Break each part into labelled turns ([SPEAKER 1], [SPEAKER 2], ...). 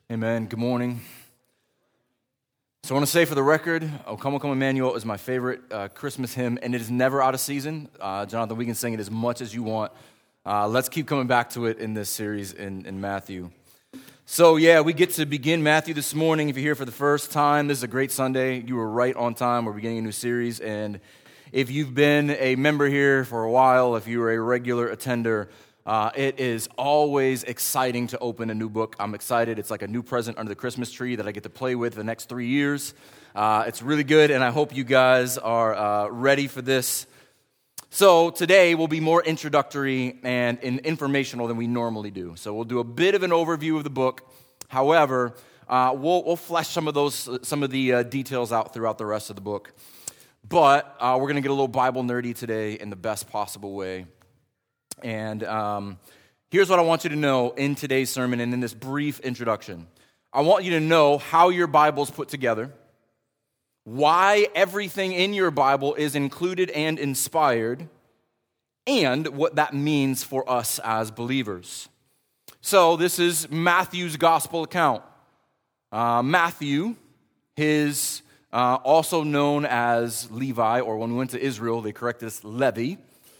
[SPEAKER 1] Amen. Good morning. So I want to say for the record, O Come, O Come, Emmanuel is my favorite Christmas hymn, and it is never out of season. Jonathan, we can sing it as much as you want. Let's keep coming back to it in this series in Matthew. So yeah, we get to begin Matthew this morning. If you're here for the first time, this is a great Sunday. You were right on time. We're beginning a new series, and if you've been a member here for a while, if you were a regular attender, it is always exciting to open a new book. I'm excited. It's like a new present under the Christmas tree that I get to play with the next 3 years. It's really good, and I hope you guys are ready for this. So today will be more introductory and informational than we normally do. So we'll do a bit of an overview of the book. However, we'll flesh some of the details out throughout the rest of the book. But we're going to get a little Bible nerdy today in the best possible way. And here's what I want you to know in today's sermon and in this brief introduction. I want you to know how your Bible's put together, why everything in your Bible is included and inspired, and what that means for us as believers. So this is Matthew's gospel account. Matthew, his also known as Levi, or when we went to Israel, they corrected us Levi,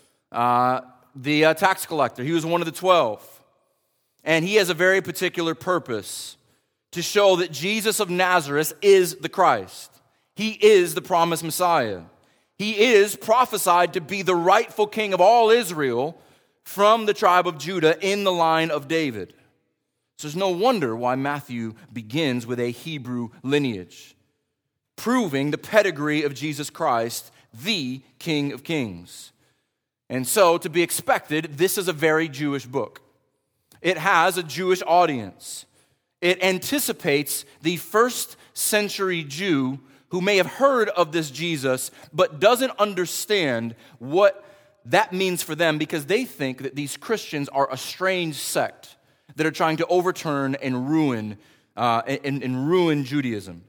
[SPEAKER 1] the tax collector. He was one of the 12. And he has a very particular purpose to show that Jesus of Nazareth is the Christ. He is the promised Messiah. He is prophesied to be the rightful king of all Israel from the tribe of Judah in the line of David. So there's no wonder why Matthew begins with a Hebrew lineage, proving the pedigree of Jesus Christ, the King of Kings. And so, to be expected, this is a very Jewish book. It has a Jewish audience. It anticipates the first century Jew who may have heard of this Jesus, but doesn't understand what that means for them because they think that these Christians are a strange sect that are trying to overturn and ruin Judaism.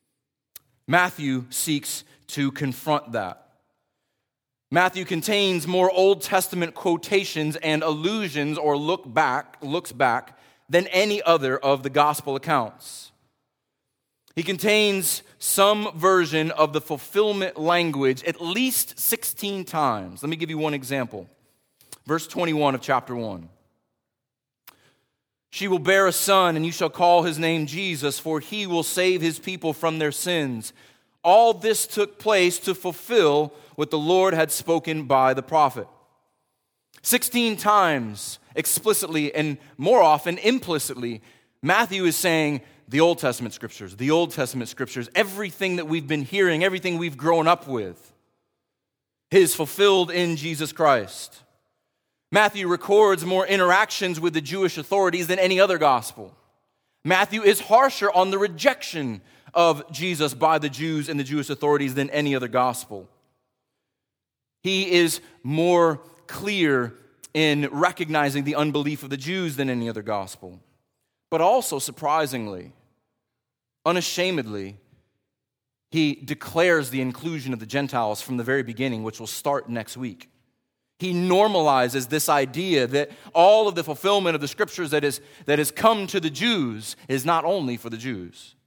[SPEAKER 1] Matthew seeks to confront that. Matthew contains more Old Testament quotations and allusions or looks back than any other of the gospel accounts. He contains some version of the fulfillment language at least 16 times. Let me give you one example. Verse 21 of chapter 1. She will bear a son, and you shall call his name Jesus, for he will save his people from their sins. All this took place to fulfill what the Lord had spoken by the prophet. 16 times explicitly and more often implicitly, Matthew is saying the Old Testament scriptures, everything that we've been hearing, everything we've grown up with is fulfilled in Jesus Christ. Matthew records more interactions with the Jewish authorities than any other gospel. Matthew is harsher on the rejection of Jesus by the Jews and the Jewish authorities than any other gospel. He is more clear in recognizing the unbelief of the Jews than any other gospel. But also, surprisingly, unashamedly, he declares the inclusion of the Gentiles from the very beginning, which will start next week. He normalizes this idea that all of the fulfillment of the scriptures that has come to the Jews is not only for the Jews.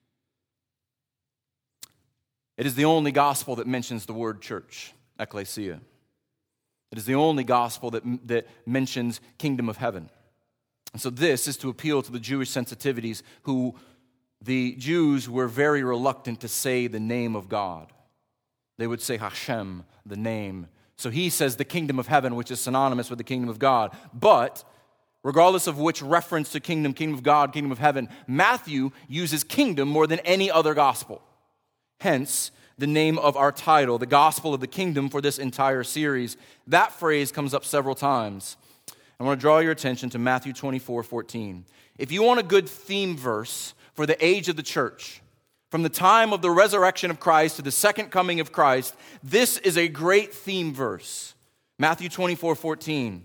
[SPEAKER 1] It is the only gospel that mentions the word church, ecclesia. It is the only gospel that mentions kingdom of heaven. And so this is to appeal to the Jewish sensitivities who the Jews were very reluctant to say the name of God. They would say Hashem, the name. So he says the kingdom of heaven, which is synonymous with the kingdom of God. But regardless of which reference to kingdom of God, kingdom of heaven, Matthew uses kingdom more than any other gospel. Hence, the name of our title, the gospel of the kingdom for this entire series. That phrase comes up several times. I want to draw your attention to Matthew 24:14. If you want a good theme verse for the age of the church, from the time of the resurrection of Christ to the second coming of Christ, this is a great theme verse. Matthew 24:14.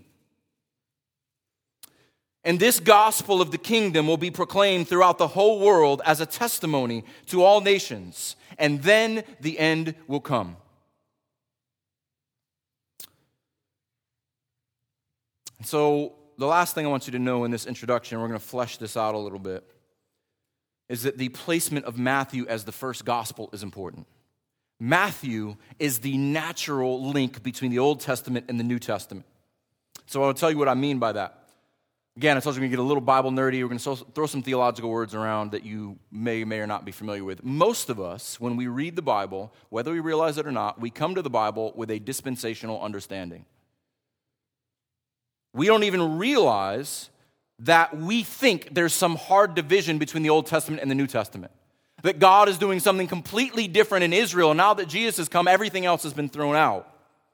[SPEAKER 1] And this gospel of the kingdom will be proclaimed throughout the whole world as a testimony to all nations, and then the end will come. So the last thing I want you to know in this introduction, we're going to flesh this out a little bit, is that the placement of Matthew as the first gospel is important. Matthew is the natural link between the Old Testament and the New Testament. So I'll tell you what I mean by that. Again, I told you we're going to get a little Bible nerdy. We're going to throw some theological words around that you may or not be familiar with. Most of us, when we read the Bible, whether we realize it or not, we come to the Bible with a dispensational understanding. We don't even realize that we think there's some hard division between the Old Testament and the New Testament. That God is doing something completely different in Israel. And now that Jesus has come, everything else has been thrown out.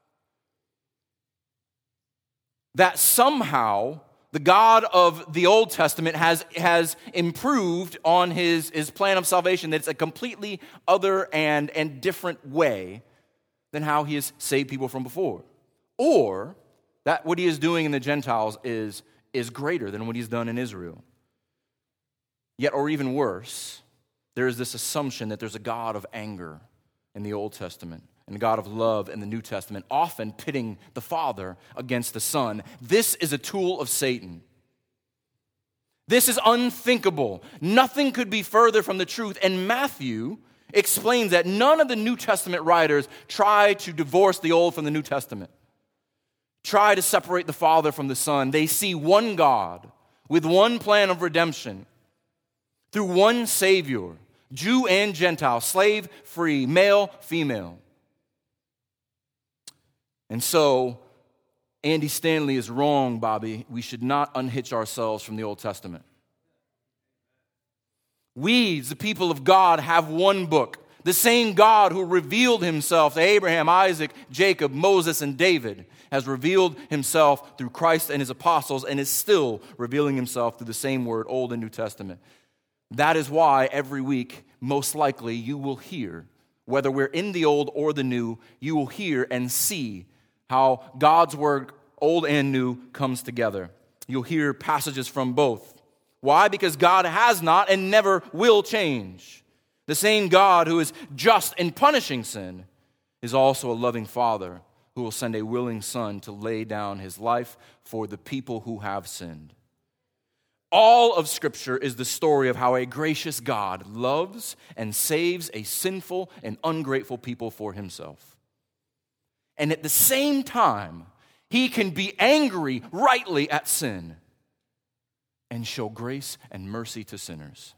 [SPEAKER 1] That somehow the God of the Old Testament has improved on his plan of salvation, that it's a completely other and different way than how he has saved people from before. Or that what he is doing in the Gentiles is greater than what he's done in Israel. Yet, or even worse, there is this assumption that there's a God of anger in the Old Testament and a God of love in the New Testament, often pitting the Father against the Son. This is a tool of Satan. This is unthinkable. Nothing could be further from the truth. And Matthew explains that none of the New Testament writers try to divorce the Old from the New Testament, try to separate the Father from the Son. They see one God with one plan of redemption through one Savior, Jew and Gentile, slave, free, male, female. And so, Andy Stanley is wrong, Bobby. We should not unhitch ourselves from the Old Testament. We, the people of God, have one book. The same God who revealed himself to Abraham, Isaac, Jacob, Moses, and David has revealed himself through Christ and his apostles and is still revealing himself through the same word, Old and New Testament. That is why every week, most likely, you will hear, whether we're in the Old or the New, you will hear and see how God's word, Old and New, comes together. You'll hear passages from both. Why? Because God has not and never will change. The same God who is just in punishing sin is also a loving Father who will send a willing Son to lay down his life for the people who have sinned. All of Scripture is the story of how a gracious God loves and saves a sinful and ungrateful people for himself. And at the same time, he can be angry rightly at sin and show grace and mercy to sinners.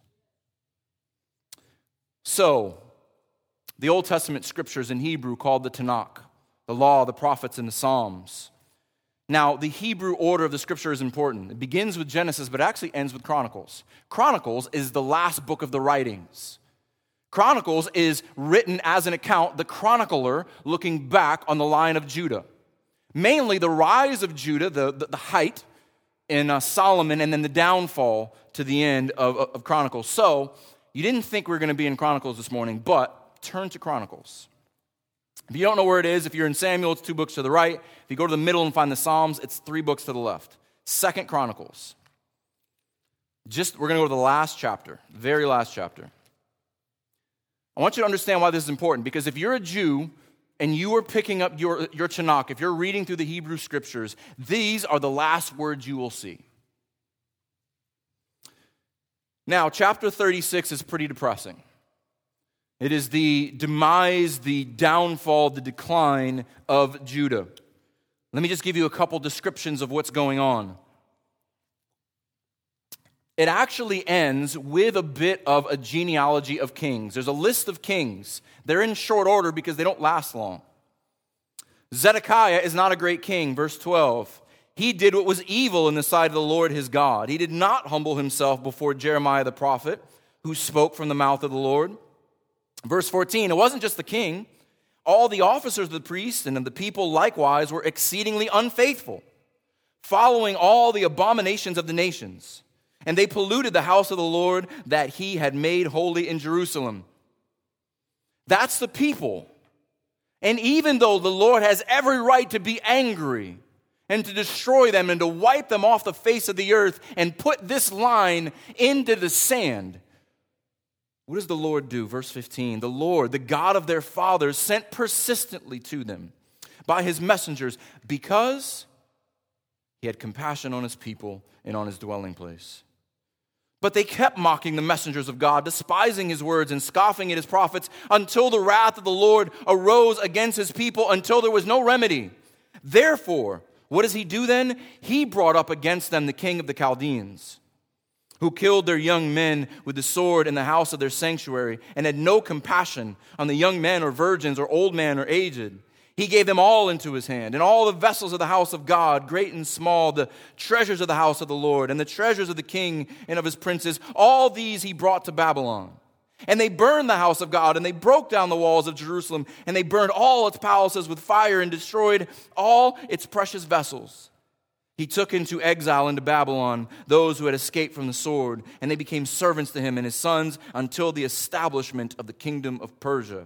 [SPEAKER 1] So, the Old Testament scriptures in Hebrew called the Tanakh, the law, the prophets, and the Psalms. Now, the Hebrew order of the scripture is important. It begins with Genesis, but actually ends with Chronicles. Chronicles is the last book of the writings. Chronicles is written as an account, the chronicler looking back on the line of Judah. Mainly the rise of Judah, the height in Solomon, and then the downfall to the end of Chronicles. So, you didn't think we were going to be in Chronicles this morning, but turn to Chronicles. If you don't know where it is, if you're in Samuel, it's 2 books to the right. If you go to the middle and find the Psalms, it's 3 books to the left. 2 Chronicles. We're going to go to the last chapter, very last chapter. I want you to understand why this is important, because if you're a Jew and you are picking up your Tanakh, if you're reading through the Hebrew scriptures, these are the last words you will see. Now, chapter 36 is pretty depressing. It is the demise, the downfall, the decline of Judah. Let me just give you a couple descriptions of what's going on. It actually ends with a bit of a genealogy of kings. There's a list of kings. They're in short order because they don't last long. Zedekiah is not a great king, verse 12. He did what was evil in the sight of the Lord his God. He did not humble himself before Jeremiah the prophet, who spoke from the mouth of the Lord. Verse 14, it wasn't just the king. All the officers of the priests and of the people likewise were exceedingly unfaithful, following all the abominations of the nations. And they polluted the house of the Lord that he had made holy in Jerusalem. That's the people. And even though the Lord has every right to be angry and to destroy them and to wipe them off the face of the earth and put this line into the sand, what does the Lord do? Verse 15, the Lord, the God of their fathers, sent persistently to them by his messengers because he had compassion on his people and on his dwelling place. But they kept mocking the messengers of God, despising his words and scoffing at his prophets, until the wrath of the Lord arose against his people, until there was no remedy. Therefore, what does he do then? He brought up against them the king of the Chaldeans, who killed their young men with the sword in the house of their sanctuary, and had no compassion on the young men or virgins or old man or aged. He gave them all into his hand, and all the vessels of the house of God, great and small, the treasures of the house of the Lord, and the treasures of the king and of his princes, all these he brought to Babylon. And they burned the house of God, and they broke down the walls of Jerusalem, and they burned all its palaces with fire, and destroyed all its precious vessels. He took into exile into Babylon those who had escaped from the sword, and they became servants to him and his sons until the establishment of the kingdom of Persia,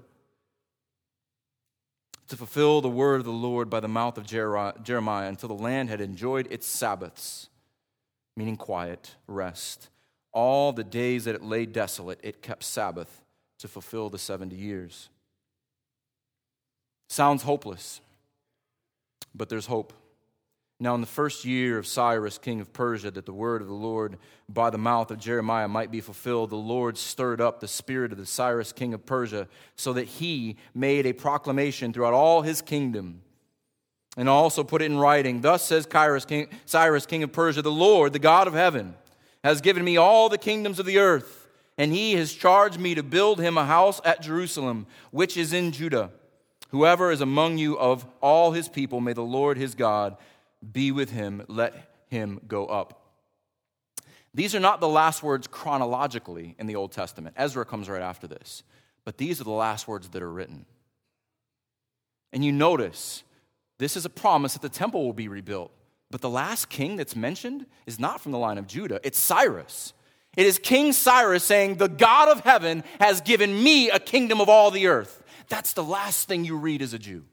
[SPEAKER 1] to fulfill the word of the Lord by the mouth of Jeremiah, until the land had enjoyed its Sabbaths, meaning quiet, rest. All the days that it lay desolate, it kept Sabbath to fulfill the 70 years. Sounds hopeless, but there's hope. Now in the first year of Cyrus, king of Persia, that the word of the Lord by the mouth of Jeremiah might be fulfilled, the Lord stirred up the spirit of the Cyrus, king of Persia, so that he made a proclamation throughout all his kingdom, and also put it in writing. Thus says Cyrus, king of Persia, the Lord, the God of heaven, has given me all the kingdoms of the earth, and he has charged me to build him a house at Jerusalem, which is in Judah. Whoever is among you of all his people, may the Lord his God be with him, let him go up. These are not the last words chronologically in the Old Testament. Ezra comes right after this. But these are the last words that are written. And you notice, this is a promise that the temple will be rebuilt. But the last king that's mentioned is not from the line of Judah. It's Cyrus. It is King Cyrus saying, the God of heaven has given me a kingdom of all the earth. That's the last thing you read as a Jew.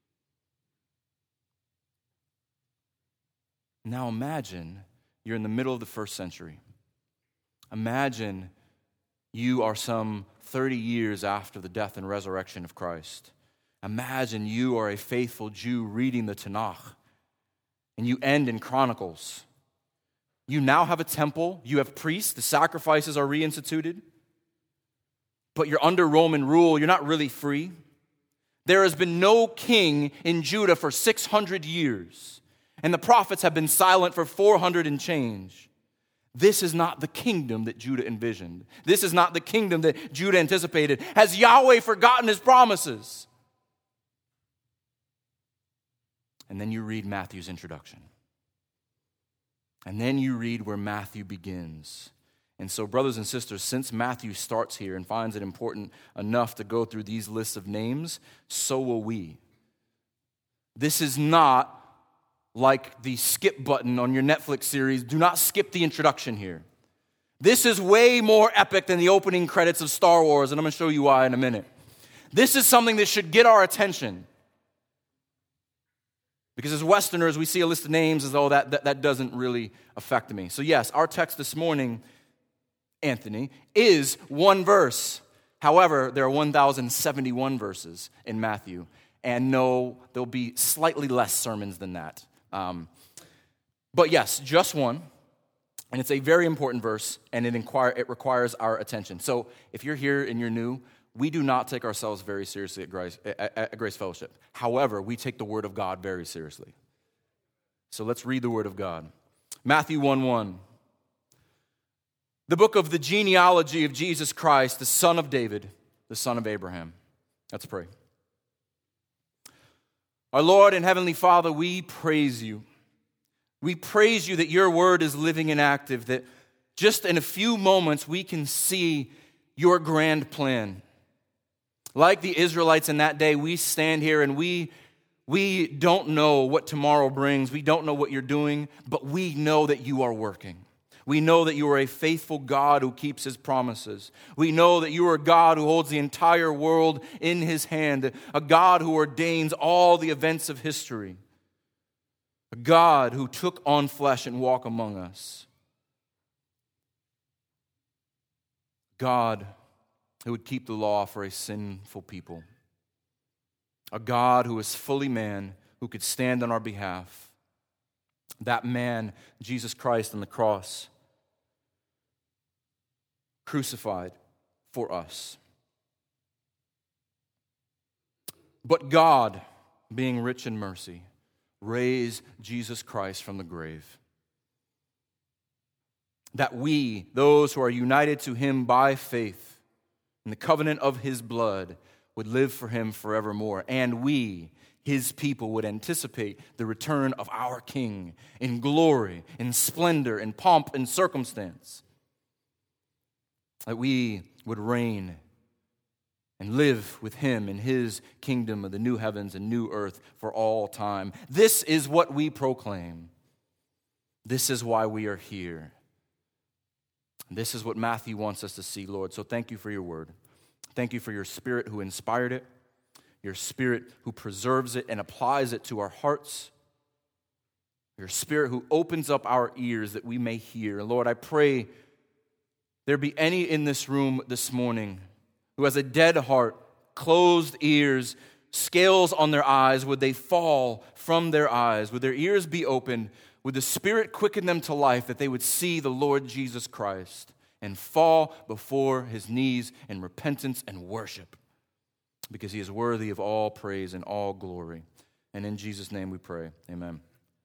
[SPEAKER 1] Now imagine you're in the middle of the first century. Imagine you are some 30 years after the death and resurrection of Christ. Imagine you are a faithful Jew reading the Tanakh, and you end in Chronicles. You now have a temple, you have priests, the sacrifices are reinstituted, but you're under Roman rule, you're not really free. There has been no king in Judah for 600 years. And the prophets have been silent for 400 and change. This is not the kingdom that Judah envisioned. This is not the kingdom that Judah anticipated. Has Yahweh forgotten his promises? And then you read Matthew's introduction. And then you read where Matthew begins. And so, brothers and sisters, since Matthew starts here and finds it important enough to go through these lists of names, so will we. This is not like the skip button on your Netflix series. Do not skip the introduction here. This is way more epic than the opening credits of Star Wars, and I'm going to show you why in a minute. This is something that should get our attention. Because as Westerners, we see a list of names as though that doesn't really affect me. So yes, our text this morning, Anthony, is one verse. However, there are 1,071 verses in Matthew. And no, there'll be slightly less sermons than that. But yes, just one, and it's a very important verse, and it requires our attention. So if you're here and you're new, we do not take ourselves very seriously at Grace Fellowship. However, we take the Word of God very seriously. So let's read the Word of God. Matthew 1:1. The book of the genealogy of Jesus Christ, the son of David, the son of Abraham. Let's pray. Our Lord and Heavenly Father, we praise you. We praise you that your word is living and active, that just in a few moments we can see your grand plan. Like the Israelites in that day, we stand here and we don't know what tomorrow brings. We don't know what you're doing, but we know that you are working. We know that you are a faithful God who keeps his promises. We know that you are a God who holds the entire world in his hand, a God who ordains all the events of history, a God who took on flesh and walked among us, God who would keep the law for a sinful people, a God who is fully man, who could stand on our behalf. That man, Jesus Christ on the cross, crucified for us. But God, being rich in mercy, raised Jesus Christ from the grave, that we, those who are united to him by faith in the covenant of his blood, would live for him forevermore. And we, his people, would anticipate the return of our King in glory, in splendor, in pomp, and circumstance. That we would reign and live with him in his kingdom of the new heavens and new earth for all time. This is what we proclaim. This is why we are here. This is what Matthew wants us to see, Lord. So thank you for your word. Thank you for your Spirit who inspired it, your Spirit who preserves it and applies it to our hearts, your Spirit who opens up our ears that we may hear. Lord, I pray there be any in this room this morning who has a dead heart, closed ears, scales on their eyes. Would they fall from their eyes? Would their ears be opened? Would the Spirit quicken them to life that they would see the Lord Jesus Christ and fall before his knees in repentance and worship? Because he is worthy of all praise and all glory. And in Jesus' name we pray. Amen.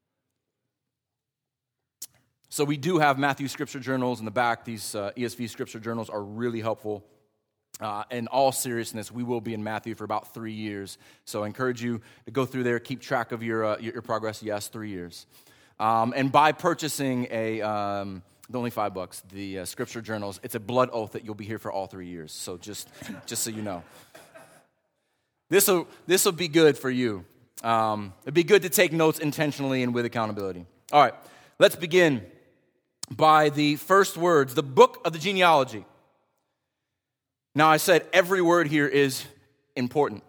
[SPEAKER 1] So we do have Matthew Scripture Journals in the back. These ESV Scripture Journals are really helpful. In all seriousness, we will be in Matthew for about 3 years. So I encourage you to go through there, keep track of your progress. Yes, 3 years. And by purchasing only $5, the Scripture Journals, it's a blood oath that you'll be here for all 3 years. So just so you know. This will be good for you. It'd be good to take notes intentionally and with accountability. All right, let's begin by the first words, the book of the genealogy. Now, I said every word here is important.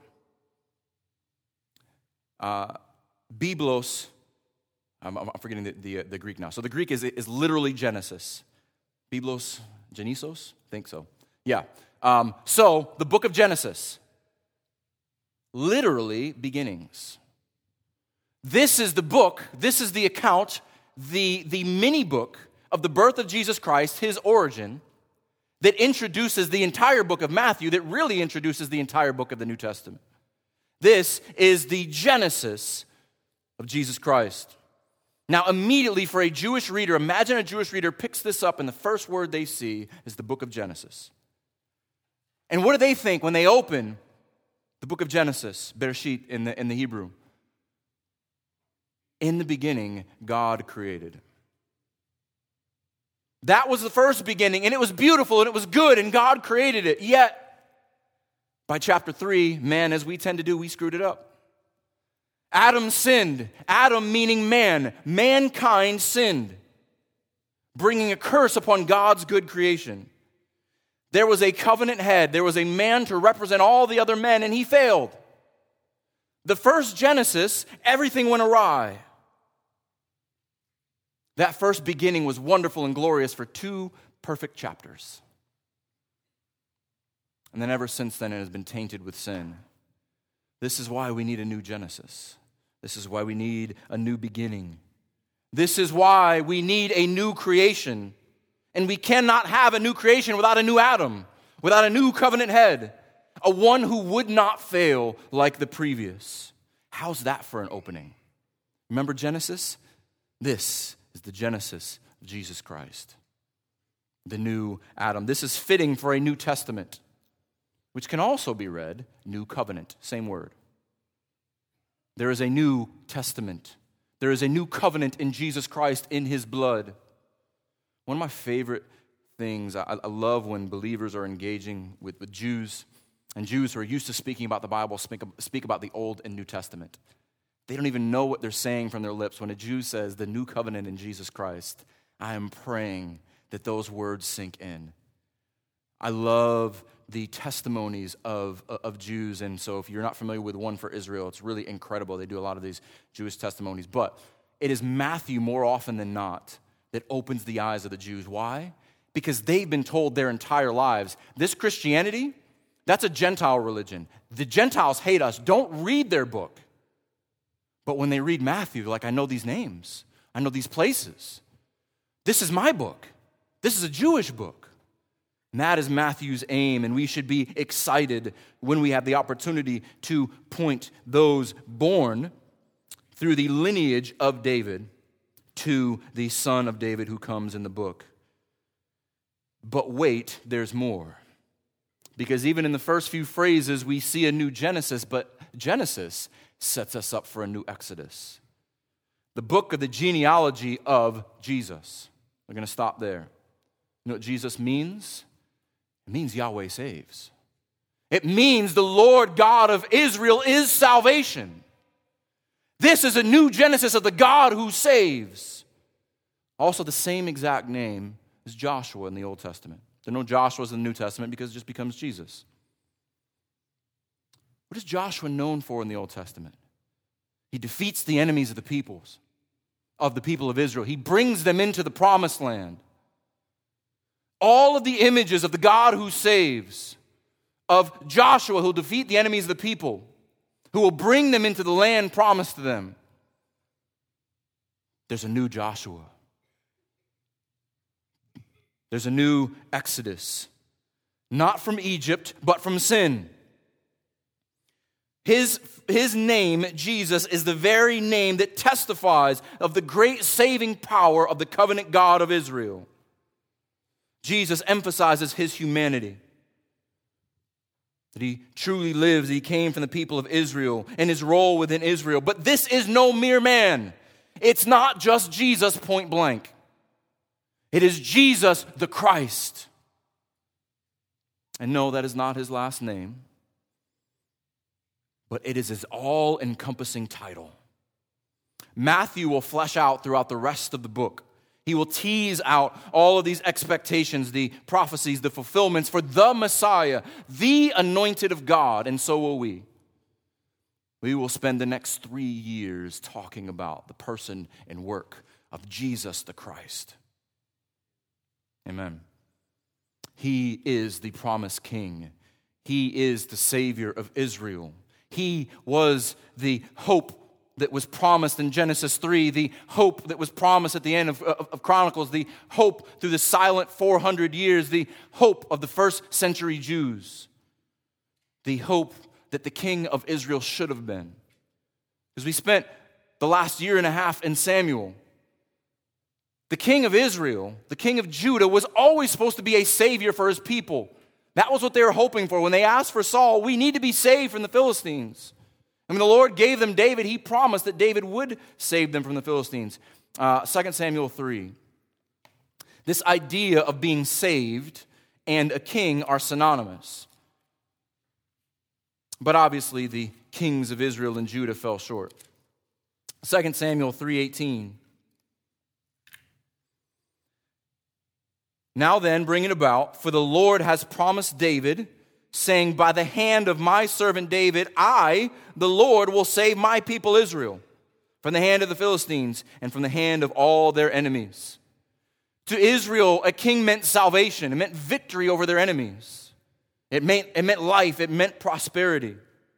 [SPEAKER 1] Biblos, I'm forgetting the Greek now. So the Greek is literally Genesis. Biblos, Genesis? I think so. Yeah. So the book of Genesis, literally beginnings. This is the book, this is the account, the mini book of the birth of Jesus Christ, his origin, that introduces the entire book of Matthew, that really introduces the entire book of the New Testament. This is the Genesis of Jesus Christ. Now, immediately for a Jewish reader, imagine a Jewish reader picks this up and the first word they see is the book of Genesis. And what do they think when they open the book of Genesis, Bereshit in the Hebrew? In the beginning, God created. That was the first beginning, and it was beautiful, and it was good, and God created it. Yet, by chapter 3, man, as we tend to do, we screwed it up. Adam sinned. Adam meaning man. Mankind sinned, bringing a curse upon God's good creation. There was a covenant head. There was a man to represent all the other men, and he failed. The first Genesis, everything went awry. That first beginning was wonderful and glorious for 2 perfect chapters. And then ever since then, it has been tainted with sin. This is why we need a new Genesis. This is why we need a new beginning. This is why we need a new creation. And we cannot have a new creation without a new Adam, without a new covenant head, a one who would not fail like the previous. How's that for an opening? Remember Genesis? This is the Genesis of Jesus Christ, the new Adam. This is fitting for a New Testament, which can also be read New Covenant, same word. There is a New Testament. There is a new covenant in Jesus Christ in his blood. One of my favorite things, I love when believers are engaging with Jews, and Jews who are used to speaking about the Bible speak about the Old and New Testament. They don't even know what they're saying from their lips. When a Jew says the new covenant in Jesus Christ, I am praying that those words sink in. I love the testimonies of Jews, and so if you're not familiar with one for Israel, it's really incredible. They do a lot of these Jewish testimonies, but it is Matthew more often than not that opens the eyes of the Jews. Why? Because they've been told their entire lives, this Christianity, that's a Gentile religion. The Gentiles hate us. Don't read their book. But when they read Matthew, they're like, I know these names. I know these places. This is my book. This is a Jewish book. And that is Matthew's aim, and we should be excited when we have the opportunity to point those born through the lineage of David to the son of David who comes in the book. But wait, there's more. Because even in the first few phrases, we see a new Genesis, but Genesis sets us up for a new Exodus. The book of the genealogy of Jesus. We're going to stop there. You know what Jesus means? It means Yahweh saves. It means the Lord God of Israel is salvation. This is a new Genesis of the God who saves. Also the same exact name as Joshua in the Old Testament. There are no Joshuas in the New Testament because it just becomes Jesus. What is Joshua known for in the Old Testament? He defeats the enemies of the people of Israel. He brings them into the promised land. All of the images of the God who saves, of Joshua who will defeat the enemies of the people, who will bring them into the land promised to them. There's a new Joshua. There's a new Exodus. Not from Egypt, but from sin. His name, Jesus, is the very name that testifies of the great saving power of the covenant God of Israel. Jesus emphasizes his humanity. That he truly lives, he came from the people of Israel and his role within Israel. But this is no mere man. It's not just Jesus point blank. It is Jesus the Christ. And no, that is not his last name. But it is his all-encompassing title. Matthew will flesh out throughout the rest of the book. He will tease out all of these expectations, the prophecies, the fulfillments for the Messiah, the anointed of God, and so will we. We will spend the next 3 years talking about the person and work of Jesus the Christ. Amen. He is the promised King. He is the Savior of Israel. He was the hope that was promised in Genesis 3, the hope that was promised at the end of Chronicles, the hope through the silent 400 years, the hope of the first century Jews, the hope that the King of Israel should have been. Because we spent the last year and a half in Samuel. The King of Israel, the King of Judah, was always supposed to be a savior for his people. That was what they were hoping for. When they asked for Saul, we need to be saved from the Philistines. And when the Lord gave them David, he promised that David would save them from the Philistines. 2 Samuel 3. This idea of being saved and a king are synonymous. But obviously the kings of Israel and Judah fell short. 2 Samuel 3:18. Now then, bring it about, for the Lord has promised David, saying, by the hand of my servant David, I, the Lord, will save my people Israel from the hand of the Philistines and from the hand of all their enemies. To Israel, a king meant salvation. It meant victory over their enemies. It meant life. It meant prosperity.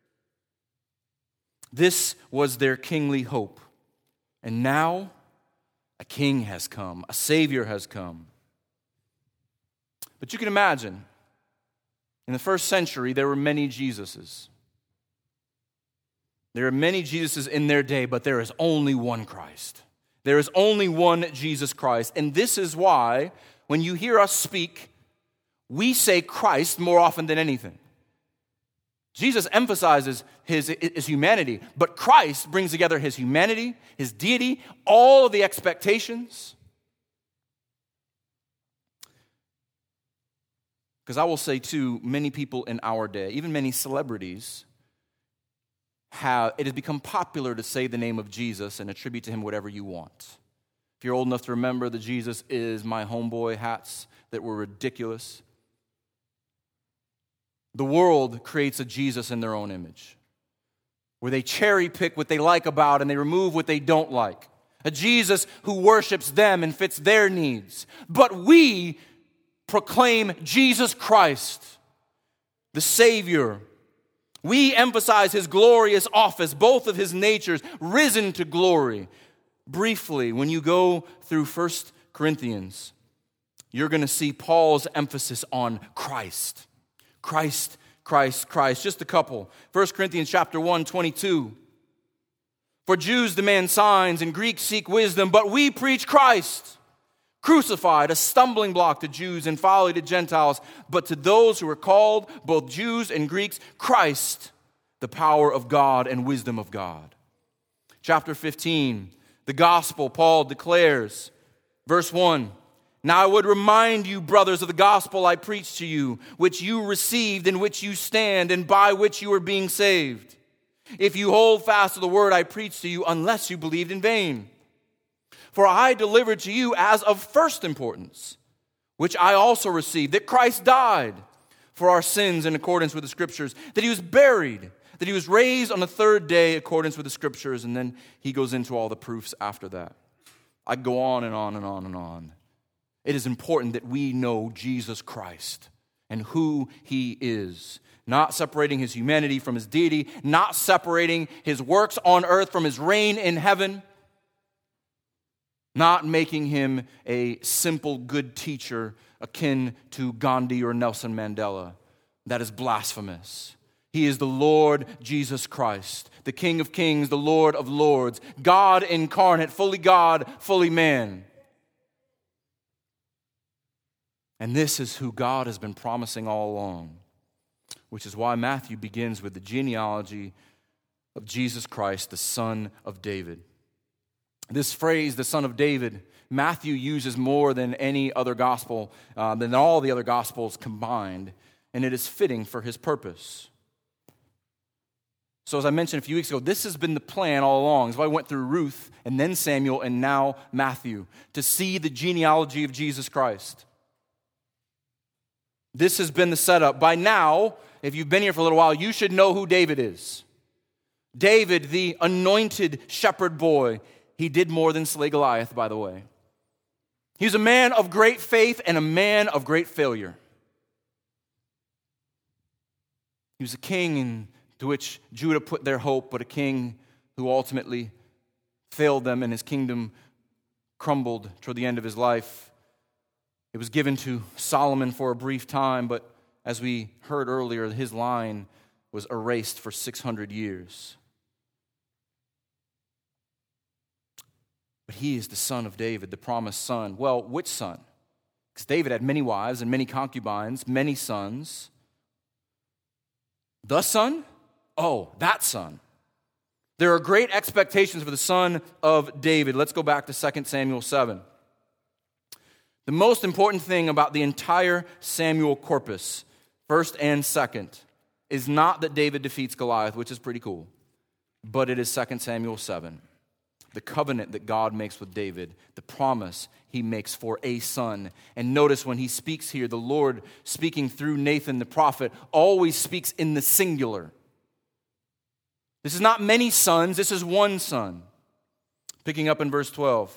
[SPEAKER 1] This was their kingly hope. And now, a king has come. A savior has come. But you can imagine, in the first century, there were many Jesuses. There are many Jesuses in their day, but there is only one Christ. There is only one Jesus Christ. And this is why, when you hear us speak, we say Christ more often than anything. Jesus emphasizes his humanity, but Christ brings together his humanity, his deity, all of the expectations. Because I will say, too, many people in our day, even many celebrities, it has become popular to say the name of Jesus and attribute to him whatever you want. If you're old enough to remember the Jesus is my homeboy hats that were ridiculous. The world creates a Jesus in their own image, where they cherry pick what they like about and they remove what they don't like. A Jesus who worships them and fits their needs. But we proclaim Jesus Christ, the Savior. We emphasize his glorious office, both of his natures, risen to glory. Briefly, when you go through 1 Corinthians you're going to see Paul's emphasis on Christ. Christ, Christ, Christ. Just a couple. 1 Corinthians chapter 1, 22. For Jews demand signs and Greeks seek wisdom, but we preach Christ, crucified, a stumbling block to Jews and folly to Gentiles. But to those who are called, both Jews and Greeks, Christ, the power of God and wisdom of God. Chapter 15, the gospel, Paul declares, verse 1, now I would remind you, brothers, of the gospel I preached to you, which you received, in which you stand, and by which you are being saved, if you hold fast to the word I preached to you, unless you believed in vain. For I delivered to you as of first importance, which I also received, that Christ died for our sins in accordance with the Scriptures, that he was buried, that he was raised on the third day in accordance with the Scriptures, and then he goes into all the proofs after that. I go on and on and on and on. It is important that we know Jesus Christ and who he is, not separating his humanity from his deity, not separating his works on earth from his reign in heaven, not making him a simple good teacher akin to Gandhi or Nelson Mandela. That is blasphemous. He is the Lord Jesus Christ, the King of kings, the Lord of lords, God incarnate, fully God, fully man. And this is who God has been promising all along, which is why Matthew begins with the genealogy of Jesus Christ, the son of David. This phrase, the son of David, Matthew uses more than any other gospel, than all the other gospels combined, and it is fitting for his purpose. So as I mentioned a few weeks ago, this has been the plan all along. That's why I went through Ruth and then Samuel and now Matthew, to see the genealogy of Jesus Christ. This has been the setup. By now, if you've been here for a little while, you should know who David is. David, the anointed shepherd boy. He did more than slay Goliath, by the way. He was a man of great faith and a man of great failure. He was a king into which Judah put their hope, but a king who ultimately failed them and his kingdom crumbled toward the end of his life. It was given to Solomon for a brief time, but as we heard earlier, his line was erased for 600 years. But he is the son of David, the promised son. Well, which son? Because David had many wives and many concubines, many sons. The son? Oh, that son. There are great expectations for the son of David. Let's go back to 2 Samuel 7. The most important thing about the entire Samuel corpus, first and second, is not that David defeats Goliath, which is pretty cool, but it is 2 Samuel 7. The covenant that God makes with David, the promise he makes for a son. And notice when he speaks here, the Lord speaking through Nathan the prophet always speaks in the singular. This is not many sons, this is one son. Picking up in verse 12.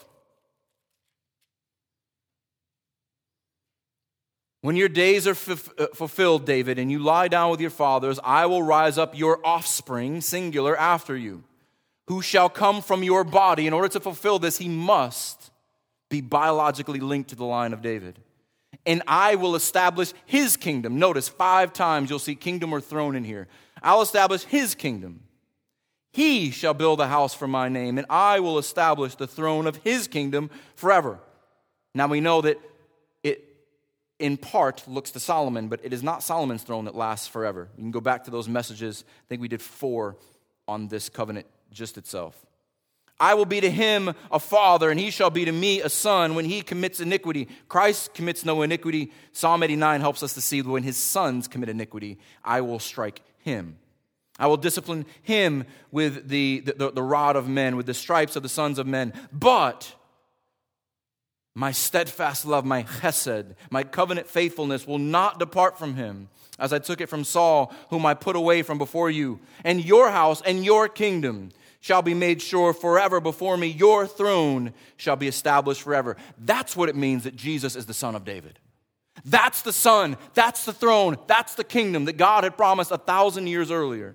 [SPEAKER 1] When your days are fulfilled, David, and you lie down with your fathers, I will rise up your offspring, singular, after you, who shall come from your body. In order to fulfill this, he must be biologically linked to the line of David. And I will establish his kingdom. Notice 5 times you'll see kingdom or throne in here. I'll establish his kingdom. He shall build a house for my name, and I will establish the throne of his kingdom forever. Now we know that it in part looks to Solomon, but it is not Solomon's throne that lasts forever. You can go back to those messages. I think we did 4 on this covenant just itself. I will be to him a father, and he shall be to me a son when he commits iniquity. Christ commits no iniquity. Psalm 89 helps us to see when his sons commit iniquity, I will strike him. I will discipline him with the rod of men, with the stripes of the sons of men. But my steadfast love, my chesed, my covenant faithfulness will not depart from him, as I took it from Saul, whom I put away from before you. And your house and your kingdom shall be made sure forever before me. Your throne shall be established forever. That's what it means that Jesus is the son of David. That's the son, that's the throne, that's the kingdom that God had promised 1,000 years earlier.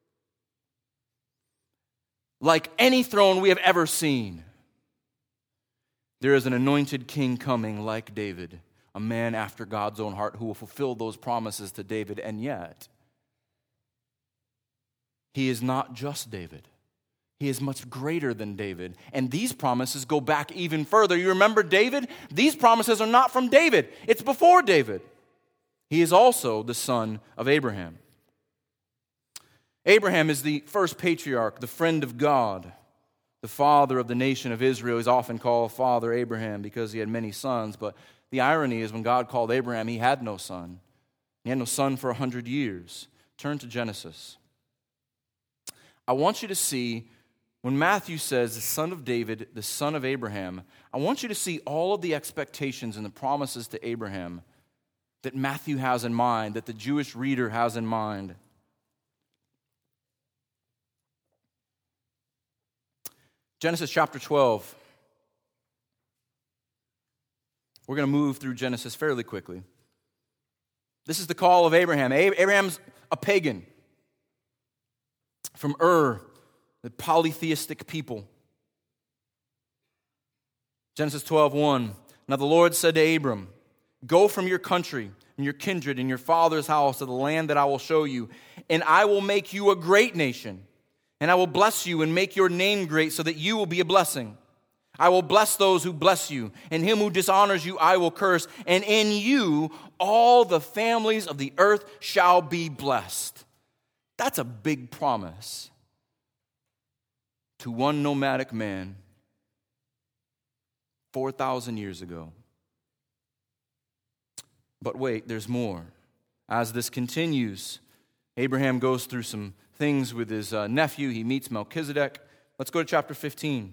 [SPEAKER 1] Like any throne we have ever seen, there is an anointed king coming like David, a man after God's own heart who will fulfill those promises to David. And yet, he is not just David. He is much greater than David. And these promises go back even further. You remember David? These promises are not from David. It's before David. He is also the son of Abraham. Abraham is the first patriarch, the friend of God, the father of the nation of Israel. He's often called Father Abraham because he had many sons. But the irony is when God called Abraham, he had no son. He had no son for 100 years. Turn to Genesis. I want you to see, when Matthew says the son of David, the son of Abraham, I want you to see all of the expectations and the promises to Abraham that Matthew has in mind, that the Jewish reader has in mind. Genesis chapter 12. We're going to move through Genesis fairly quickly. This is the call of Abraham. Abraham's a pagan from Ur, the polytheistic people. Genesis 12:1. Now the Lord said to Abram, "Go from your country and your kindred and your father's house to the land that I will show you, and I will make you a great nation. And I will bless you and make your name great so that you will be a blessing. I will bless those who bless you, and him who dishonors you I will curse. And in you all the families of the earth shall be blessed." That's a big promise to one nomadic man 4,000 years ago. But wait, there's more. As this continues, Abraham goes through some things with his nephew. He meets Melchizedek. Let's go to chapter 15.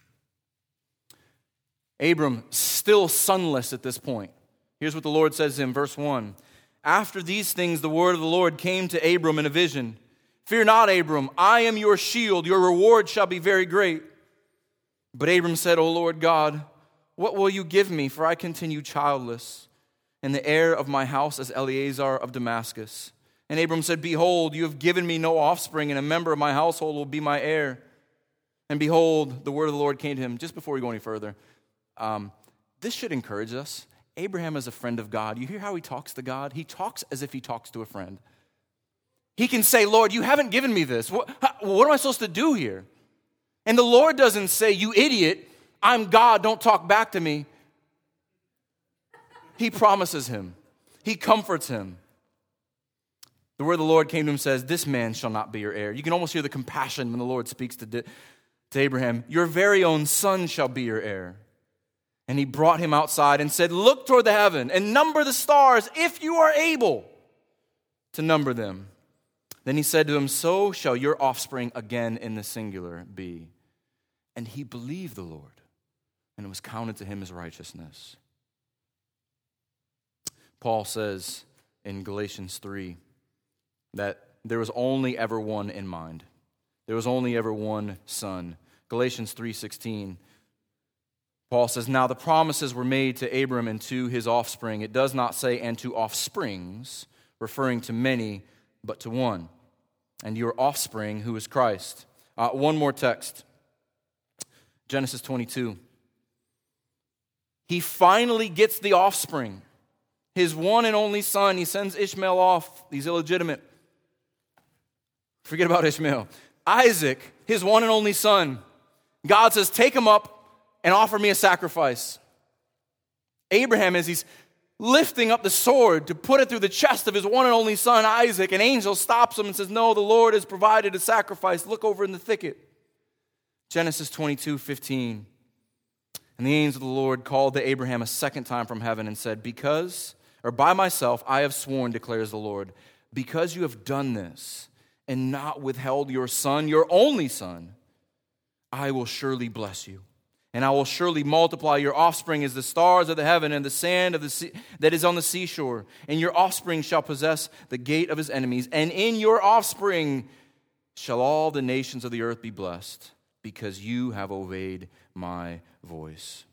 [SPEAKER 1] Abram, still sonless at this point. Here's what the Lord says to him, verse 1. After these things, the word of the Lord came to Abram in a vision. "Fear not, Abram, I am your shield. Your reward shall be very great." But Abram said, "O Lord God, what will you give me? For I continue childless, and the heir of my house is Eliezer of Damascus." And Abram said, "Behold, you have given me no offspring, and a member of my household will be my heir." And behold, the word of the Lord came to him. Just before we go any further, this should encourage us. Abraham is a friend of God. You hear how he talks to God? He talks as if he talks to a friend. He can say, "Lord, you haven't given me this. What am I supposed to do here?" And the Lord doesn't say, "You idiot, I'm God, don't talk back to me." He promises him. He comforts him. The word of the Lord came to him and says, "This man shall not be your heir." You can almost hear the compassion when the Lord speaks to Abraham. "Your very own son shall be your heir." And he brought him outside and said, "Look toward the heaven and number the stars if you are able to number them." Then he said to him, "So shall your offspring," again in the singular, "be." And he believed the Lord, and it was counted to him as righteousness. Paul says in Galatians 3 that there was only ever one in mind. There was only ever one son. Galatians 3:16. Paul says, "Now the promises were made to Abram and to his offspring." It does not say, "and to offsprings," referring to many, but to one. "And your offspring, who is Christ." One more text. Genesis 22. He finally gets the offspring. His one and only son. He sends Ishmael off. He's illegitimate. Forget about Ishmael. Isaac, his one and only son. God says, "Take him up and offer me a sacrifice." Abraham, as he's lifting up the sword to put it through the chest of his one and only son, Isaac, an angel stops him and says, "No, the Lord has provided a sacrifice. Look over in the thicket." Genesis 22:15. And the angel of the Lord called to Abraham a second time from heaven and said, "By myself I have sworn, declares the Lord, because you have done this and not withheld your son, your only son, I will surely bless you. And I will surely multiply your offspring as the stars of the heaven and the sand of the sea that is on the seashore. And your offspring shall possess the gate of his enemies. And in your offspring shall all the nations of the earth be blessed, because you have obeyed my voice."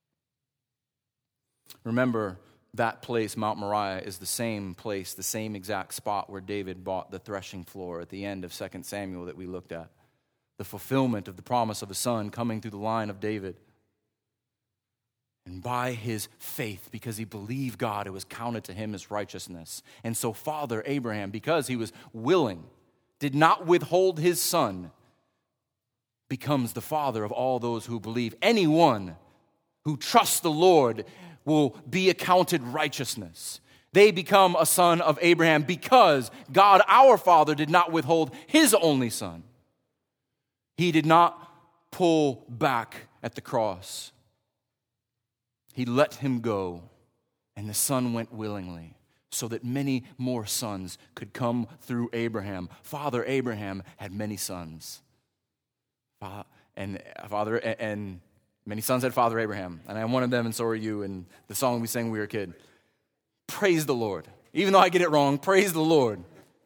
[SPEAKER 1] Remember, that place, Mount Moriah, is the same place, the same exact spot where David bought the threshing floor at the end of 2 Samuel that we looked at. The fulfillment of the promise of a son coming through the line of David. And by his faith, because he believed God, it was counted to him as righteousness. And so Father Abraham, because he was willing, did not withhold his son, becomes the father of all those who believe. Anyone who trusts the Lord will be accounted righteousness. They become a son of Abraham because God, our Father, did not withhold his only son. He did not pull back at the cross. He let him go, and the son went willingly, so that many more sons could come through Abraham. Father Abraham had many sons. And many sons had Father Abraham. And I'm one of them, and so are you. And the song we sang when we were a kid. Praise the Lord. Even though I get it wrong, praise the Lord.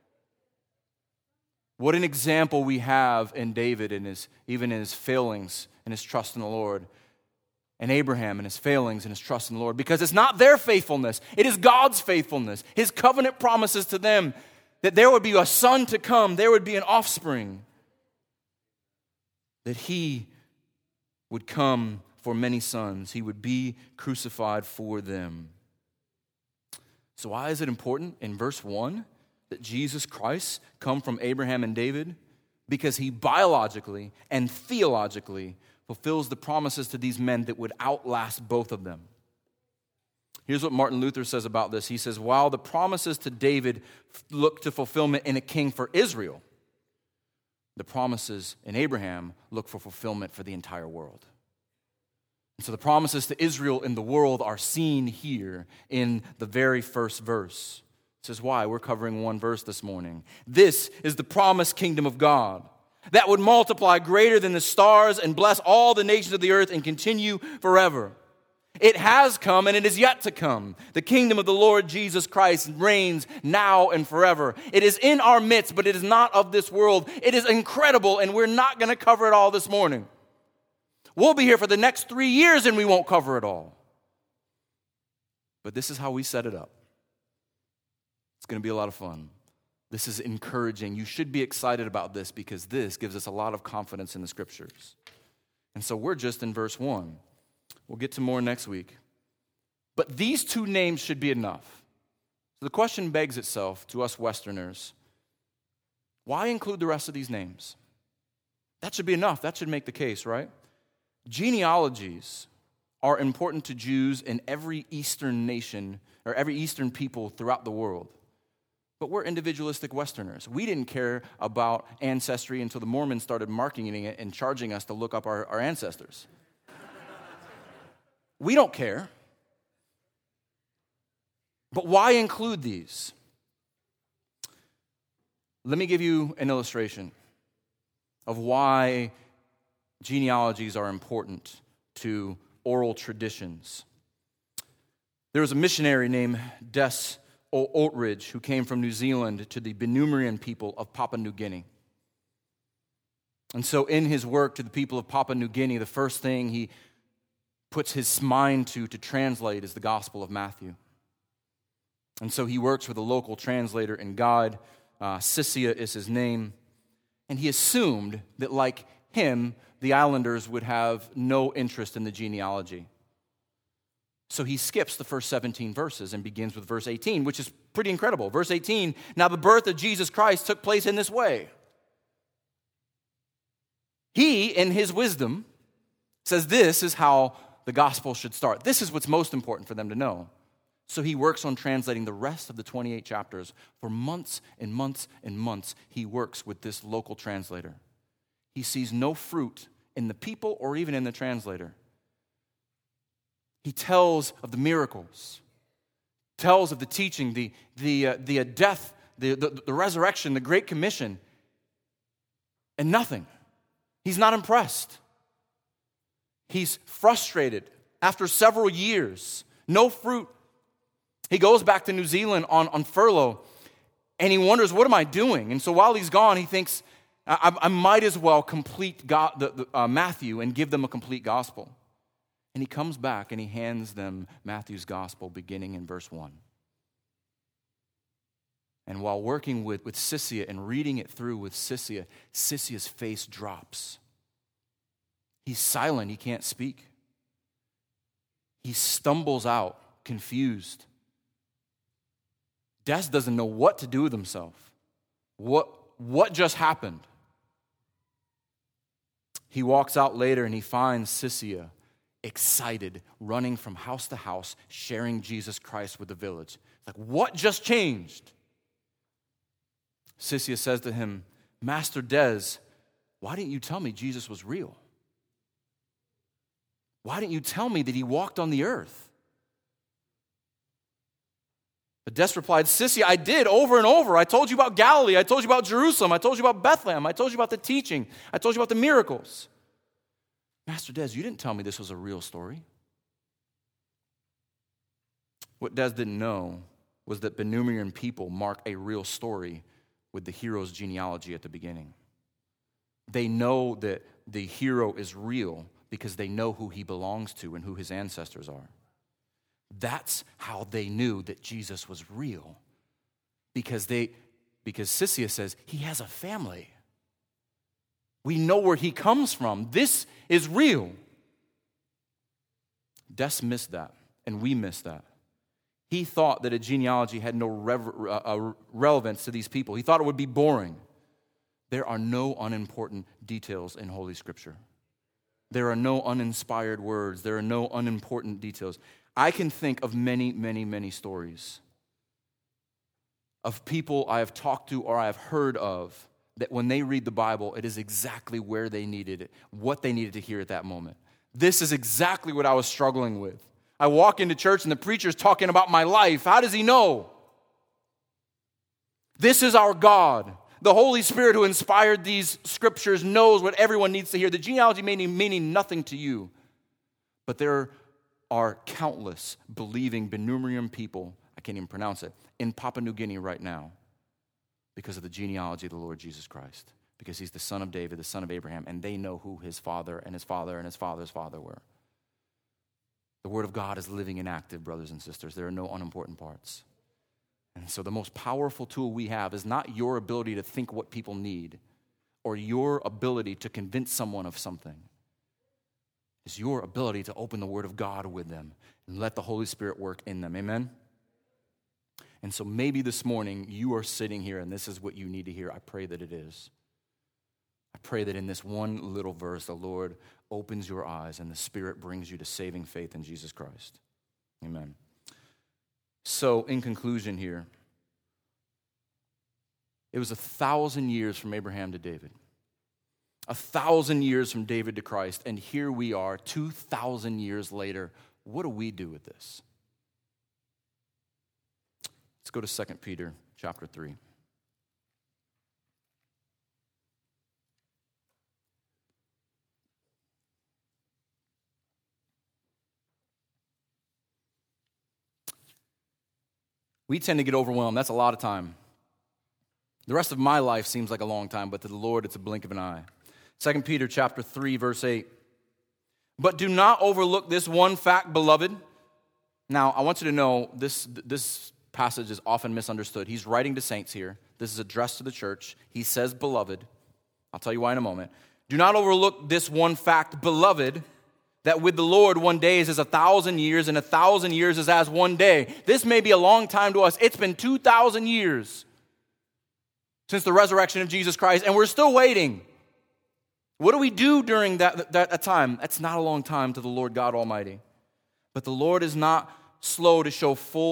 [SPEAKER 1] What an example we have in David, even in his failings and his trust in the Lord. And Abraham and his failings and his trust in the Lord. Because it's not their faithfulness. It is God's faithfulness. His covenant promises to them that there would be a son to come. There would be an offspring. That he would come for many sons. He would be crucified for them. So why is it important in verse 1 that Jesus Christ come from Abraham and David? Because he biologically and theologically fulfills the promises to these men that would outlast both of them. Here's what Martin Luther says about this. He says, while the promises to David look to fulfillment in a king for Israel, the promises in Abraham look for fulfillment for the entire world. And so the promises to Israel in the world are seen here in the very first verse. This is why we're covering one verse this morning. This is the promised kingdom of God that would multiply greater than the stars and bless all the nations of the earth and continue forever. It has come and it is yet to come. The kingdom of the Lord Jesus Christ reigns now and forever. It is in our midst, but it is not of this world. It is incredible, and we're not going to cover it all this morning. We'll be here for the next 3 years and we won't cover it all. But this is how we set it up. It's going to be a lot of fun. This is encouraging. You should be excited about this because this gives us a lot of confidence in the scriptures. And so we're just in verse 1. We'll get to more next week. But these two names should be enough. So the question begs itself to us Westerners, why include the rest of these names? That should be enough. That should make the case, right? Genealogies are important to Jews in every Eastern nation or every Eastern people throughout the world. But we're individualistic Westerners. We didn't care about ancestry until the Mormons started marketing it and charging us to look up our ancestors. We don't care. But why include these? Let me give you an illustration of why genealogies are important to oral traditions. There was a missionary named Des Oatridge who came from New Zealand to the Benumerian people of Papua New Guinea. And so in his work to the people of Papua New Guinea, the first thing he puts his mind to translate is the Gospel of Matthew. And so he works with a local translator and guide. Sisia is his name. And he assumed that like him, the islanders would have no interest in the genealogy. So he skips the first 17 verses and begins with verse 18, which is pretty incredible. Verse 18, now the birth of Jesus Christ took place in this way. He, in his wisdom, says this is how the gospel should start. This is what's most important for them to know. So he works on translating the rest of the 28 chapters. For months and months and months, he works with this local translator. He sees no fruit in the people or even in the translator. He tells of the miracles, tells of the teaching, the death, the resurrection, the Great Commission, and nothing. He's not impressed. He's frustrated after several years, no fruit. He goes back to New Zealand on furlough, and he wonders, what am I doing? And so while he's gone, he thinks, I might as well complete Matthew and give them a complete gospel. And he comes back and he hands them Matthew's gospel beginning in verse 1. And while working with Sisia and reading it through with Sisia, Sisia's face drops. He's silent, he can't speak. He stumbles out, confused. Des doesn't know what to do with himself. What just happened? He walks out later and he finds Sissia excited, running from house to house, sharing Jesus Christ with the village. Like, what just changed? Sissia says to him, Master Des, why didn't you tell me Jesus was real? Why didn't you tell me that he walked on the earth? But Des replied, Sissia, I did over and over. I told you about Galilee. I told you about Jerusalem. I told you about Bethlehem. I told you about the teaching. I told you about the miracles. Master Des, you didn't tell me this was a real story. What Des didn't know was that Benumerian people mark a real story with the hero's genealogy at the beginning. They know that the hero is real because they know who he belongs to and who his ancestors are. That's how they knew that Jesus was real. Because Sissia says, he has a family. We know where he comes from. This is real. Des missed that, and we missed that. He thought that a genealogy had no relevance to these people. He thought it would be boring. There are no unimportant details in Holy Scripture. There are no uninspired words. There are no unimportant details. I can think of many, many, many stories of people I have talked to or I have heard of that when they read the Bible, it is exactly where they needed it, what they needed to hear at that moment. This is exactly what I was struggling with. I walk into church and the preacher's talking about my life. How does he know? This is our God. The Holy Spirit who inspired these scriptures knows what everyone needs to hear. The genealogy meaning nothing to you. But there are countless believing Benumerian people, I can't even pronounce it, in Papua New Guinea right now because of the genealogy of the Lord Jesus Christ. Because he's the son of David, the son of Abraham, and they know who his father and his father and his father's father were. The Word of God is living and active, brothers and sisters. There are no unimportant parts. And so the most powerful tool we have is not your ability to think what people need or your ability to convince someone of something. It's your ability to open the Word of God with them and let the Holy Spirit work in them. Amen? And so maybe this morning you are sitting here and this is what you need to hear. I pray that it is. I pray that in this one little verse, the Lord opens your eyes and the Spirit brings you to saving faith in Jesus Christ. Amen. So, in conclusion here, it was 1,000 years from Abraham to David. 1,000 years from David to Christ, and here we are 2,000 years later. What do we do with this? Let's go to 2 Peter chapter 3. We tend to get overwhelmed. That's a lot of time. The rest of my life seems like a long time, but to the Lord, it's a blink of an eye. 2 Peter chapter 3, verse 8. But do not overlook this one fact, beloved. Now, I want you to know this passage is often misunderstood. He's writing to saints here. This is addressed to the church. He says, beloved. I'll tell you why in a moment. Do not overlook this one fact, beloved, that with the Lord 1 day is as 1,000 years, and 1,000 years is as 1 day. This may be a long time to us. It's been 2,000 years since the resurrection of Jesus Christ, and we're still waiting. What do we do during that time? That's not a long time to the Lord God Almighty. But the Lord is not slow to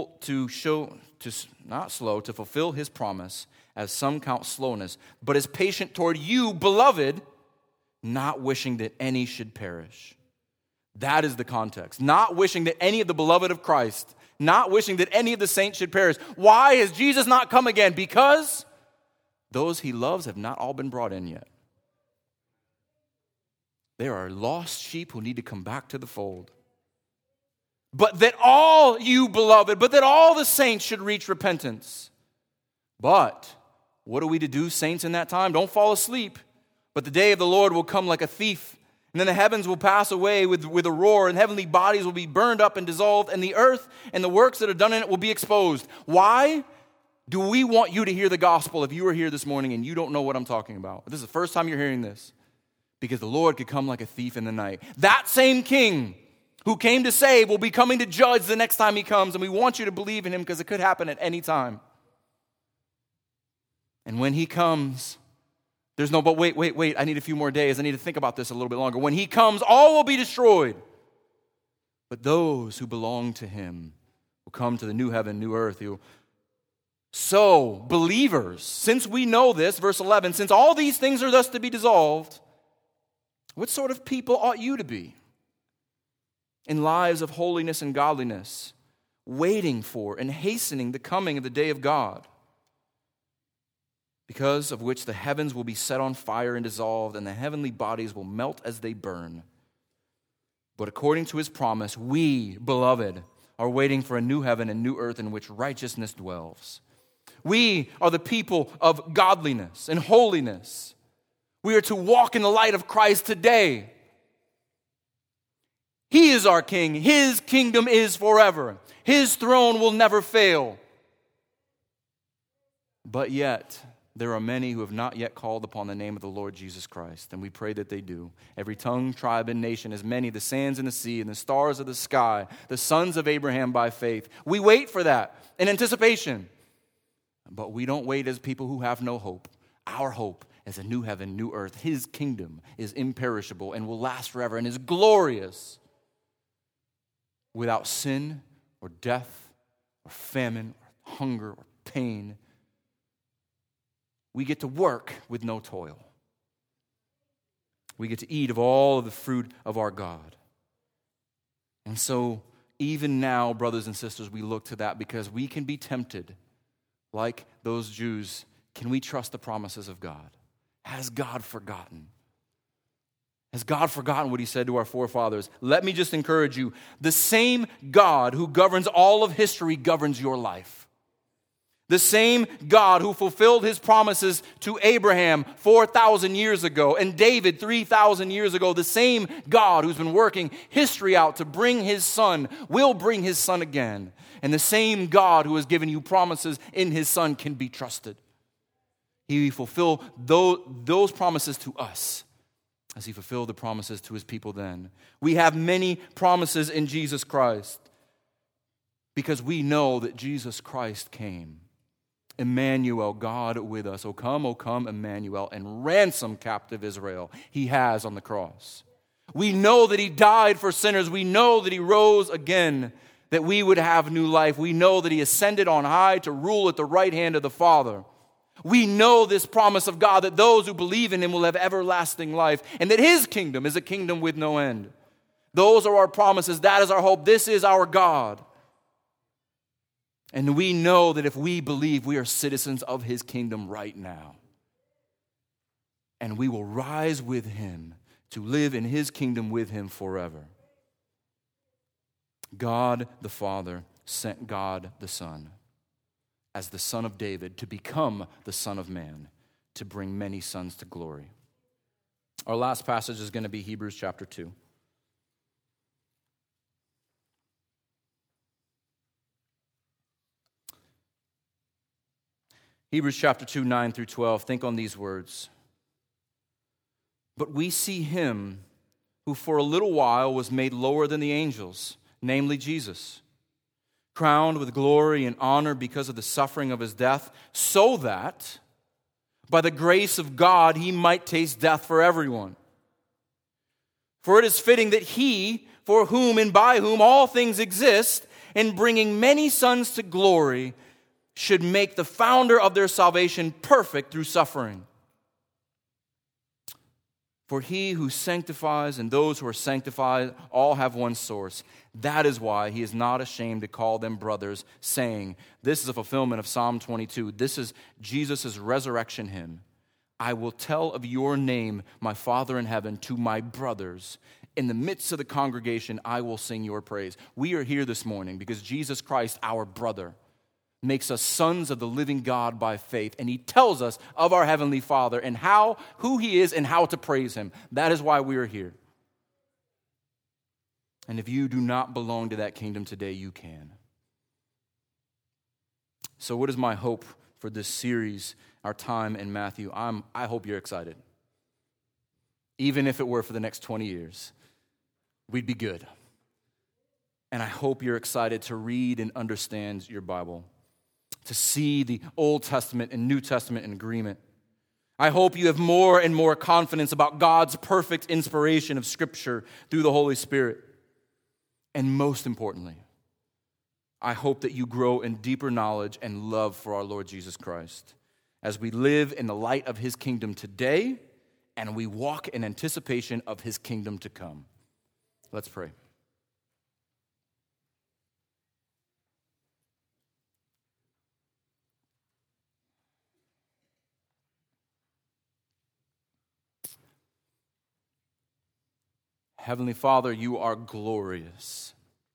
[SPEAKER 1] fulfill his promise, as some count slowness, but is patient toward you, beloved, not wishing that any should perish. That is the context. Not wishing that any of the beloved of Christ, not wishing that any of the saints should perish. Why has Jesus not come again? Because those he loves have not all been brought in yet. There are lost sheep who need to come back to the fold. But that all you, beloved, but that all the saints should reach repentance. But what are we to do, saints, in that time? Don't fall asleep. But the day of the Lord will come like a thief. And then the heavens will pass away with a roar, and heavenly bodies will be burned up and dissolved, and the earth and the works that are done in it will be exposed. Why do we want you to hear the gospel if you are here this morning and you don't know what I'm talking about? This is the first time you're hearing this. Because the Lord could come like a thief in the night. That same king who came to save, will be coming to judge the next time he comes, and we want you to believe in him because it could happen at any time. And when he comes, there's no, but wait, I need a few more days. I need to think about this a little bit longer. When he comes, all will be destroyed. But those who belong to him will come to the new heaven, new earth. So, believers, since we know this, verse 11, since all these things are thus to be dissolved, what sort of people ought you to be? In lives of holiness and godliness, waiting for and hastening the coming of the day of God, because of which the heavens will be set on fire and dissolved, and the heavenly bodies will melt as they burn. But according to his promise, we, beloved, are waiting for a new heaven and new earth in which righteousness dwells. We are the people of godliness and holiness. We are to walk in the light of Christ today. He is our king. His kingdom is forever. His throne will never fail. But yet, there are many who have not yet called upon the name of the Lord Jesus Christ, and we pray that they do. Every tongue, tribe, and nation, as many, the sands in the sea and the stars of the sky, the sons of Abraham by faith. We wait for that in anticipation. But we don't wait as people who have no hope. Our hope is a new heaven, new earth. His kingdom is imperishable and will last forever and is glorious, without sin or death or famine or hunger or pain. We get to work with no toil. We get to eat of all of the fruit of our God. And so, even now, brothers and sisters, we look to that because we can be tempted, like those Jews. Can we trust the promises of God? Has God forgotten? Has God forgotten what he said to our forefathers? Let me just encourage you. The same God who governs all of history governs your life. The same God who fulfilled his promises to Abraham 4,000 years ago and David 3,000 years ago, the same God who's been working history out to bring his son will bring his son again. And the same God who has given you promises in his son can be trusted. He will fulfill those promises to us as he fulfilled the promises to his people then. We have many promises in Jesus Christ because we know that Jesus Christ came. Emmanuel, God with us. O come, Emmanuel, and ransom captive Israel. He has on the cross. We know that he died for sinners. We know that he rose again, that we would have new life. We know that he ascended on high to rule at the right hand of the Father. We know this promise of God that those who believe in him will have everlasting life, and that his kingdom is a kingdom with no end. Those are our promises. That is our hope. This is our God. And we know that if we believe, we are citizens of his kingdom right now. And we will rise with him to live in his kingdom with him forever. God the Father sent God the Son as the Son of David to become the Son of Man, to bring many sons to glory. Our last passage is going to be Hebrews chapter 2. Hebrews chapter 2, 9 through 12. Think on these words. But we see him who for a little while was made lower than the angels, namely Jesus, crowned with glory and honor because of the suffering of his death, so that by the grace of God he might taste death for everyone. For it is fitting that he, for whom and by whom all things exist, in bringing many sons to glory, should make the founder of their salvation perfect through suffering. For he who sanctifies and those who are sanctified all have one source. That is why he is not ashamed to call them brothers, saying, this is a fulfillment of Psalm 22. This is Jesus' resurrection hymn. I will tell of your name, my Father in heaven, to my brothers. In the midst of the congregation, I will sing your praise. We are here this morning because Jesus Christ, our brother, makes us sons of the living God by faith, and he tells us of our heavenly Father and who he is and how to praise him. That is why we are here. And if you do not belong to that kingdom today, you can. So what is my hope for this series, our time in Matthew? I hope you're excited. Even if it were for the next 20 years, we'd be good. And I hope you're excited to read and understand your Bible, to see the Old Testament and New Testament in agreement. I hope you have more and more confidence about God's perfect inspiration of Scripture through the Holy Spirit. And most importantly, I hope that you grow in deeper knowledge and love for our Lord Jesus Christ as we live in the light of His kingdom today and we walk in anticipation of His kingdom to come. Let's pray. Heavenly Father, you are glorious.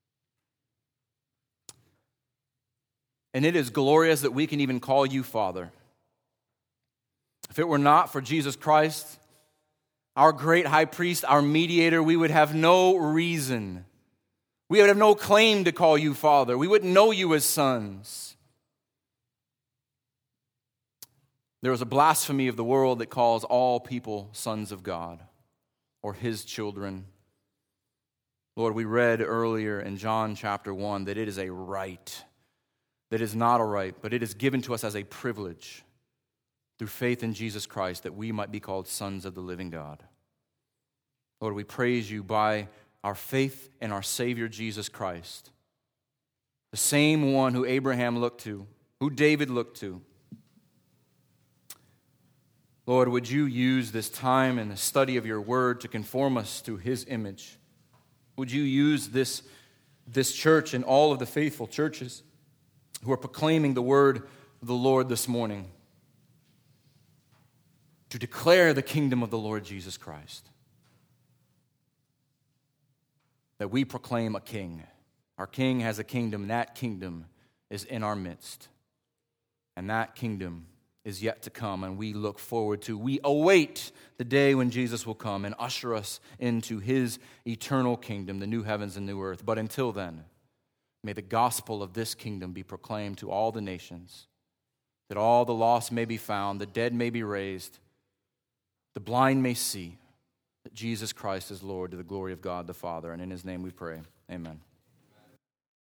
[SPEAKER 1] And it is glorious that we can even call you Father. If it were not for Jesus Christ, our great high priest, our mediator, we would have no reason. We would have no claim to call you Father. We wouldn't know you as sons. There is a blasphemy of the world that calls all people sons of God or His children. Lord, we read earlier in John chapter 1 that it is a right. That is not a right, but it is given to us as a privilege through faith in Jesus Christ that we might be called sons of the living God. Lord, we praise you by our faith in our Savior Jesus Christ, the same one who Abraham looked to, who David looked to. Lord, would you use this time and the study of your word to conform us to His image? Would you use this church and all of the faithful churches who are proclaiming the word of the Lord this morning to declare the kingdom of the Lord Jesus Christ? That we proclaim a king. Our king has a kingdom, and that kingdom is in our midst. And that kingdom is yet to come, and we look forward to, we await the day when Jesus will come and usher us into His eternal kingdom, the new heavens and new earth. But until then, may the gospel of this kingdom be proclaimed to all the nations, that all the lost may be found, the dead may be raised, the blind may see that Jesus Christ is Lord, to the glory of God the Father. And in His name we pray. Amen.